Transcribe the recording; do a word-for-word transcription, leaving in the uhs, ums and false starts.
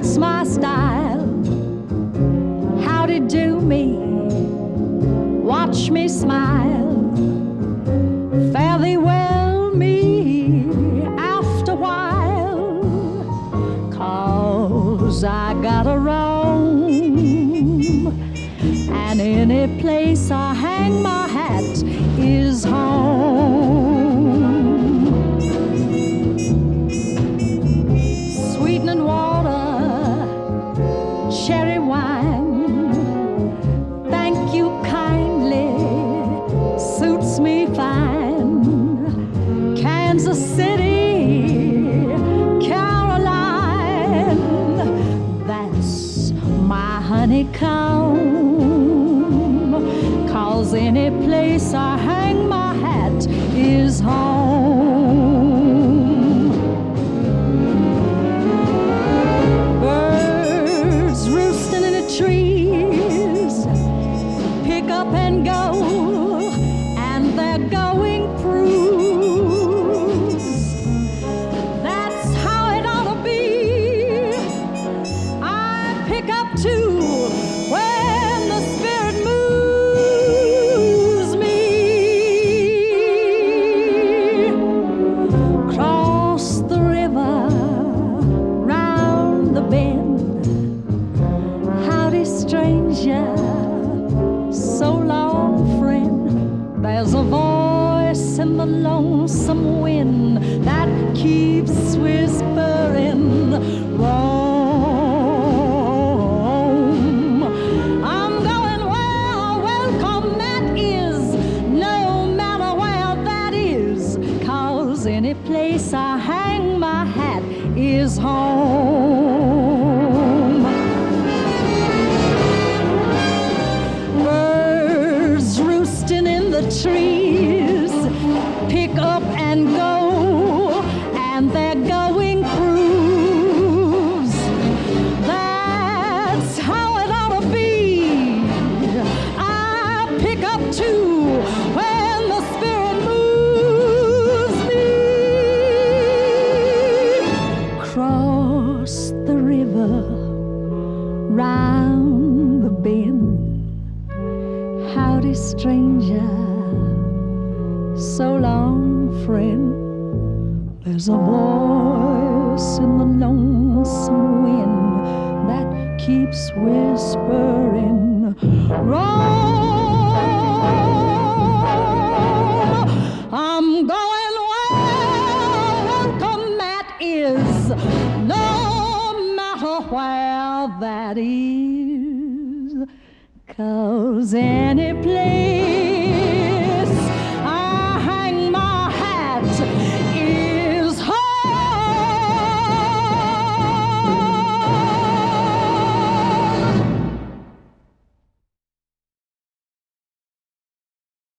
that's my style. Howdy do me, watch me smile. Fare thee well me after a while, 'cause I gotta roam, and any place I hang my hat is home. Sweetening water, cherry wine, thank you kindly, suits me fine. Kansas City, Caroline, that's my honeycomb, 'cause any place I hang my hat is home. Birds roosting in the trees, pick up and go, and they're going cruise. That's how it ought to be. I pick up too when the spirit moves me. Cross the river, round the bend. Howdy, stranger, so long, friend. There's a voice in the lonesome wind that keeps whispering, roam. I'm going where welcome that is, no matter where that is, 'cause any place I hang my hat is home. Birds roosting in the trees, pick up and go, and they're going cruise. That's how it ought to be. I pick up too when the spirit moves me. Cross the river, round the bend. Howdy, stranger, so long, friend. There's a voice in the lonesome wind that keeps whispering, roam. I'm going where welcome that is, no matter where that is, 'cause any place